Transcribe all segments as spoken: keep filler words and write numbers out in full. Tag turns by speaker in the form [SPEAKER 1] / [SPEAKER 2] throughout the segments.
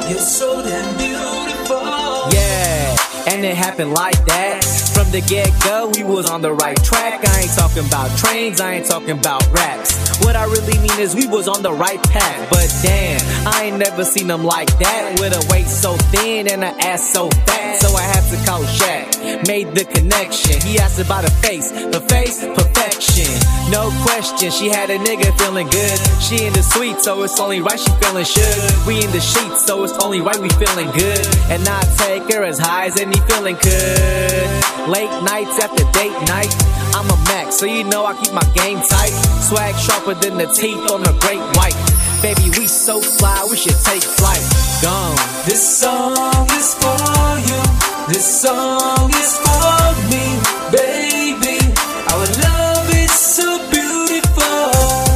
[SPEAKER 1] You're so damn beautiful.
[SPEAKER 2] Yeah, and it happened like that. From the get-go, we was on the right track. I ain't talking about trains, I ain't talking about raps. What I really mean is we was on the right path. But damn, I ain't never seen them like that. With a waist so thin and an ass so fat. So I had to call Shaq, made the connection. He asked about her face, her face, perfection. No question, she had a nigga feeling good. She in the suite, so it's only right she feeling shook. We in the sheets, so it's only right we feeling good. And I take her as high as any feeling could. Late nights after date night, I'm a Mac, so you know I keep my game tight. Swag sharper than the teeth on a great white. Baby, we so fly, we should take flight. Gone.
[SPEAKER 1] This song is for you. This song is for me, baby. Our love is so beautiful.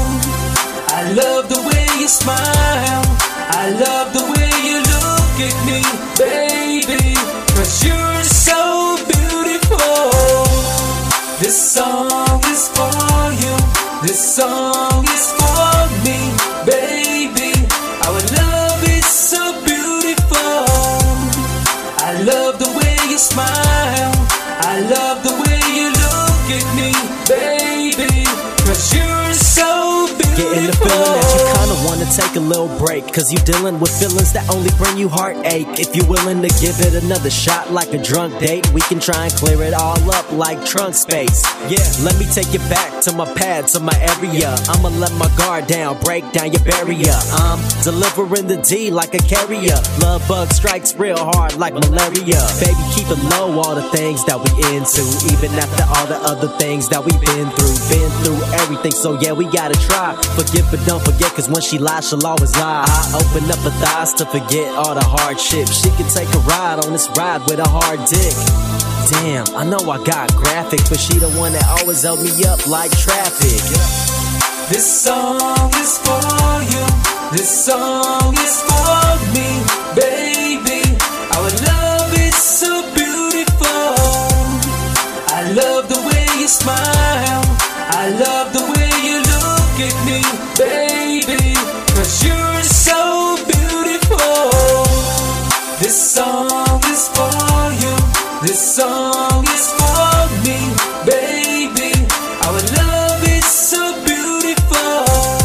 [SPEAKER 1] I love the way you smile. I love the way you look at me, baby. 'Cause you're so beautiful. This song is for you. This song is for me, baby. Our love is so beautiful. I love the way you smile. I love the way you look at me, baby. 'Cause you're so beautiful.
[SPEAKER 3] Getting the feeling that you kinda wanna take a little break, 'cause you dealing with feelings that only bring you heartache. If you're willing to give it another shot like a drunk date, we can try and clear it all up like trunk space. Yeah, let me take you back to my pad, to my area. I'ma let my guard down, break down your barrier. I'm delivering the D like a carrier. Love bug strikes real hard like malaria. Baby, keep it low, all the things that we into, even after all the other things that we've been through. Been through everything, so yeah, we gotta try. Forgive but don't forget, 'cause when she lies, she'll always lie. I open up her thighs to forget all the hardships. She can take a ride on this ride with a hard dick. Damn, I know I got graphic, but she the one that always held me up like traffic.
[SPEAKER 1] This song is for you. This song is for me, baby. Our love is so beautiful. I love the way you smile. I love the way you look at me, baby. 'Cause you're so beautiful. This song is for you. This song is for me, baby. Our love is so beautiful.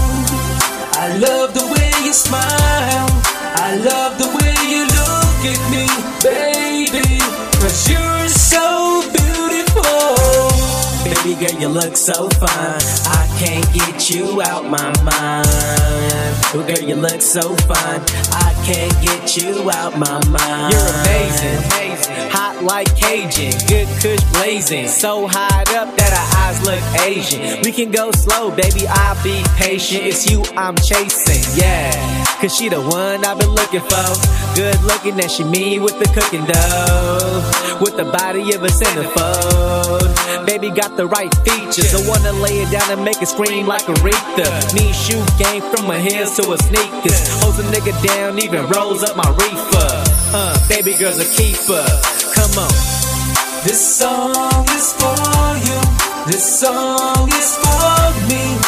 [SPEAKER 1] I love the way you smile. I love the way you look at me, baby. 'Cause you're so beautiful.
[SPEAKER 3] Baby girl, you look so fine. I can't get you out my mind. Oh girl, you look so fine. I can't get you out my mind.
[SPEAKER 2] You're amazing, amazing. Hot like Cajun, good kush blazing. So high up that our eyes look Asian. We can go slow, baby, I'll be patient. It's you I'm chasing, yeah. 'Cause she the one I've been looking for. Good looking and she mean with the cooking dough. With the body of a centerfold. Baby got the right features. I wanna lay it down and make it scream like Aretha. Knee shoe game from her heels to her sneakers. Holds a nigga down, even rolls up my reefer. Uh, baby girl's a keeper. Come on.
[SPEAKER 1] This song is for you. This song is for me,